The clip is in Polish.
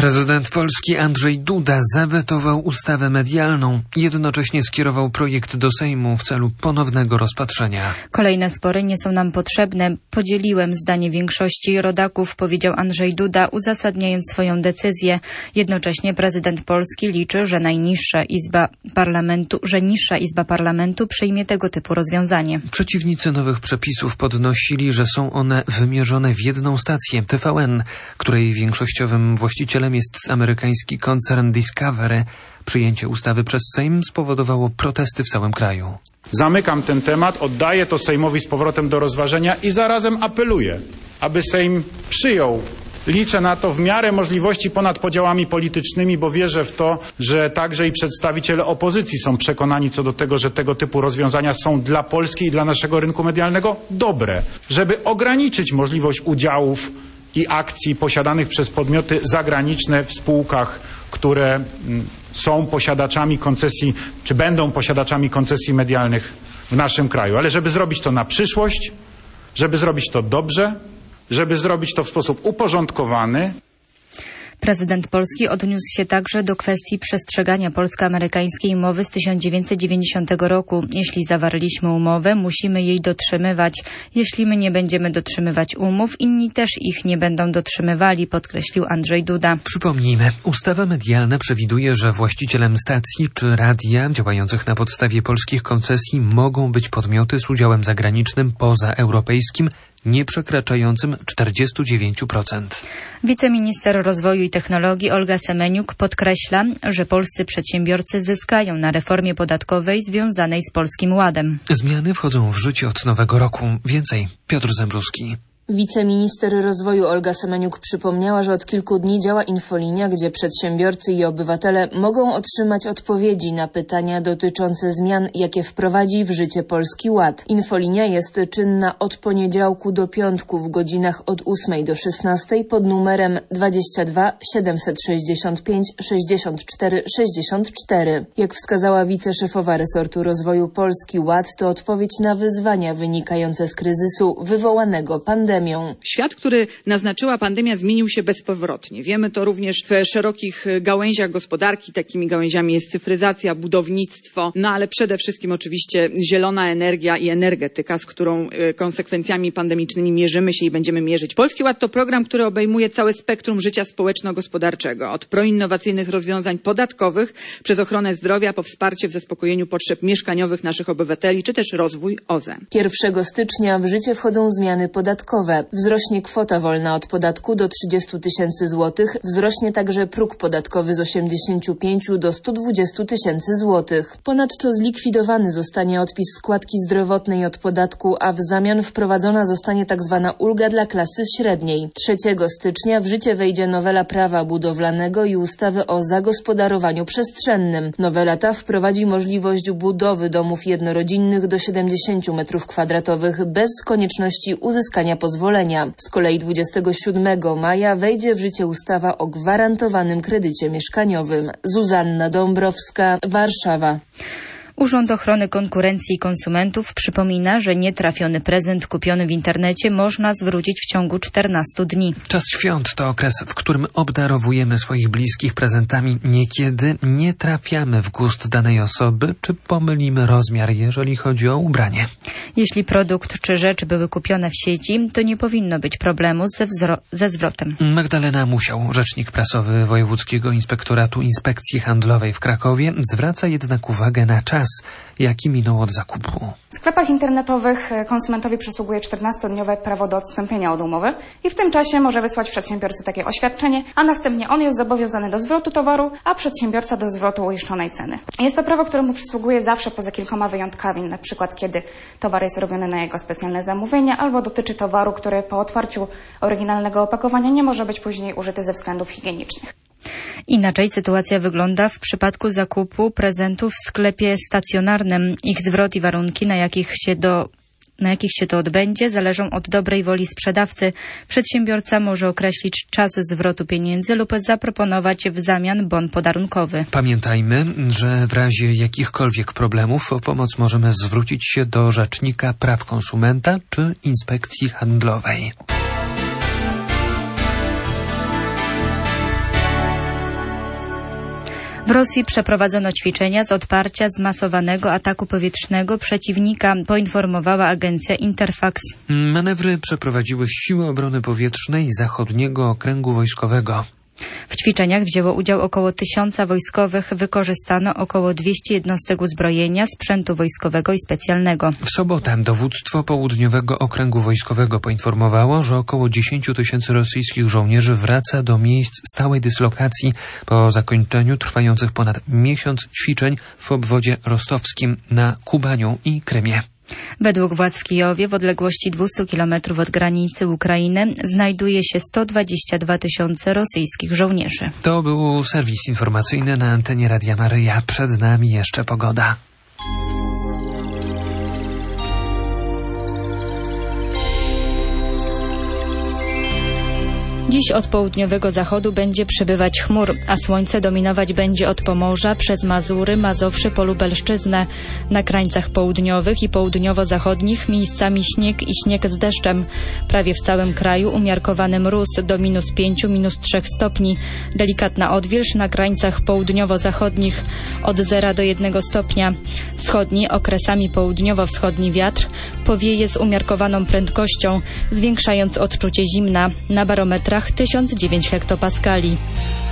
Prezydent Polski Andrzej Duda zawetował ustawę medialną. Jednocześnie skierował projekt do Sejmu w celu ponownego rozpatrzenia. Kolejne spory nie są nam potrzebne. Podzieliłem zdanie większości rodaków, powiedział Andrzej Duda, uzasadniając swoją decyzję. Jednocześnie prezydent Polski liczy, że niższa Izba Parlamentu przyjmie tego typu rozwiązanie. Przeciwnicy nowych przepisów podnosili, że są one wymierzone w jedną stację, TVN, której większościowym właścicielem jest amerykański koncern Discovery. Przyjęcie ustawy przez Sejm spowodowało protesty w całym kraju. Zamykam ten temat, oddaję to Sejmowi z powrotem do rozważenia i zarazem apeluję, aby Sejm przyjął. Liczę na to w miarę możliwości ponad podziałami politycznymi, bo wierzę w to, że także i przedstawiciele opozycji są przekonani co do tego, że tego typu rozwiązania są dla Polski i dla naszego rynku medialnego dobre, żeby ograniczyć możliwość udziałów i akcji posiadanych przez podmioty zagraniczne w spółkach, które są posiadaczami koncesji, czy będą posiadaczami koncesji medialnych w naszym kraju. Ale żeby zrobić to na przyszłość, żeby zrobić to dobrze, żeby zrobić to w sposób uporządkowany. Prezydent Polski odniósł się także do kwestii przestrzegania polsko-amerykańskiej umowy z 1990 roku. Jeśli zawarliśmy umowę, musimy jej dotrzymywać. Jeśli my nie będziemy dotrzymywać umów, inni też ich nie będą dotrzymywali, podkreślił Andrzej Duda. Przypomnijmy, ustawa medialna przewiduje, że właścicielem stacji czy radia działających na podstawie polskich koncesji mogą być podmioty z udziałem zagranicznym pozaeuropejskim, nie przekraczającym 49%. Wiceminister Rozwoju i Technologii Olga Semeniuk podkreśla, że polscy przedsiębiorcy zyskają na reformie podatkowej związanej z Polskim Ładem. Zmiany wchodzą w życie od nowego roku. Więcej Piotr Zembrowski. Wiceminister rozwoju Olga Semeniuk przypomniała, że od kilku dni działa infolinia, gdzie przedsiębiorcy i obywatele mogą otrzymać odpowiedzi na pytania dotyczące zmian, jakie wprowadzi w życie Polski Ład. Infolinia jest czynna od poniedziałku do piątku w godzinach od 8 do 16 pod numerem 22 765 64 64. Jak wskazała wiceszefowa resortu rozwoju, Polski Ład to odpowiedź na wyzwania wynikające z kryzysu wywołanego pandemią. Świat, który naznaczyła pandemia, zmienił się bezpowrotnie. Wiemy to również w szerokich gałęziach gospodarki. Takimi gałęziami jest cyfryzacja, budownictwo, ale przede wszystkim oczywiście zielona energia i energetyka, z którą konsekwencjami pandemicznymi mierzymy się i będziemy mierzyć. Polski Ład to program, który obejmuje całe spektrum życia społeczno-gospodarczego. Od proinnowacyjnych rozwiązań podatkowych przez ochronę zdrowia po wsparcie w zaspokojeniu potrzeb mieszkaniowych naszych obywateli, czy też rozwój OZE. 1 stycznia w życie wchodzą zmiany podatkowe. Wzrośnie kwota wolna od podatku do 30 000 złotych. Wzrośnie także próg podatkowy z 85 do 120 000 złotych. Ponadto zlikwidowany zostanie odpis składki zdrowotnej od podatku, a w zamian wprowadzona zostanie tzw. ulga dla klasy średniej. 3 stycznia w życie wejdzie nowela prawa budowlanego i ustawy o zagospodarowaniu przestrzennym. Nowela ta wprowadzi możliwość budowy domów jednorodzinnych do 70 m2 bez konieczności uzyskania pozwolenia. Z kolei 27 maja wejdzie w życie ustawa o gwarantowanym kredycie mieszkaniowym. Zuzanna Dąbrowska, Warszawa. Urząd Ochrony Konkurencji i Konsumentów przypomina, że nietrafiony prezent kupiony w internecie można zwrócić w ciągu 14 dni. Czas świąt to okres, w którym obdarowujemy swoich bliskich prezentami. Niekiedy nie trafiamy w gust danej osoby, czy pomylimy rozmiar, jeżeli chodzi o ubranie. Jeśli produkt czy rzecz były kupione w sieci, to nie powinno być problemu ze zwrotem. Magdalena Musiał, rzecznik prasowy Wojewódzkiego Inspektoratu Inspekcji Handlowej w Krakowie, zwraca jednak uwagę na czas, jaki minął od zakupu. W sklepach internetowych konsumentowi przysługuje 14-dniowe prawo do odstąpienia od umowy i w tym czasie może wysłać przedsiębiorcy takie oświadczenie, a następnie on jest zobowiązany do zwrotu towaru, a przedsiębiorca do zwrotu uiszczonej ceny. Jest to prawo, które mu przysługuje zawsze poza kilkoma wyjątkami, na przykład kiedy towar jest robiony na jego specjalne zamówienie albo dotyczy towaru, który po otwarciu oryginalnego opakowania nie może być później użyty ze względów higienicznych. Inaczej sytuacja wygląda w przypadku zakupu prezentów w sklepie stacjonarnym. Ich zwrot i warunki, na jakich się to odbędzie, zależą od dobrej woli sprzedawcy. Przedsiębiorca może określić czas zwrotu pieniędzy lub zaproponować w zamian bon podarunkowy. Pamiętajmy, że w razie jakichkolwiek problemów o pomoc możemy zwrócić się do Rzecznika Praw Konsumenta czy Inspekcji Handlowej. W Rosji przeprowadzono ćwiczenia z odparcia zmasowanego ataku powietrznego przeciwnika, poinformowała agencja Interfax. Manewry przeprowadziły Siły Obrony Powietrznej Zachodniego Okręgu Wojskowego. W ćwiczeniach wzięło udział około 1000 wojskowych, wykorzystano około 200 jednostek uzbrojenia, sprzętu wojskowego i specjalnego. W sobotę dowództwo Południowego Okręgu Wojskowego poinformowało, że około 10 000 rosyjskich żołnierzy wraca do miejsc stałej dyslokacji po zakończeniu trwających ponad miesiąc ćwiczeń w obwodzie rostowskim, na Kubaniu i Krymie. Według władz w Kijowie w odległości 200 km od granicy Ukrainy znajduje się 122 000 rosyjskich żołnierzy. To był serwis informacyjny na antenie Radia Maryja. Przed nami jeszcze pogoda. Dziś od południowego zachodu będzie przybywać chmur, a słońce dominować będzie od Pomorza przez Mazury, Mazowsze po Lubelszczyznę. Na krańcach południowych i południowo-zachodnich miejscami śnieg i śnieg z deszczem. Prawie w całym kraju umiarkowany mróz do -5, -3 stopni. Delikatna odwilż na krańcach południowo-zachodnich od 0 do 1 stopnia. Wschodni, okresami południowo-wschodni wiatr powieje z umiarkowaną prędkością, zwiększając odczucie zimna. Na barometrach 1009 hektopaskali.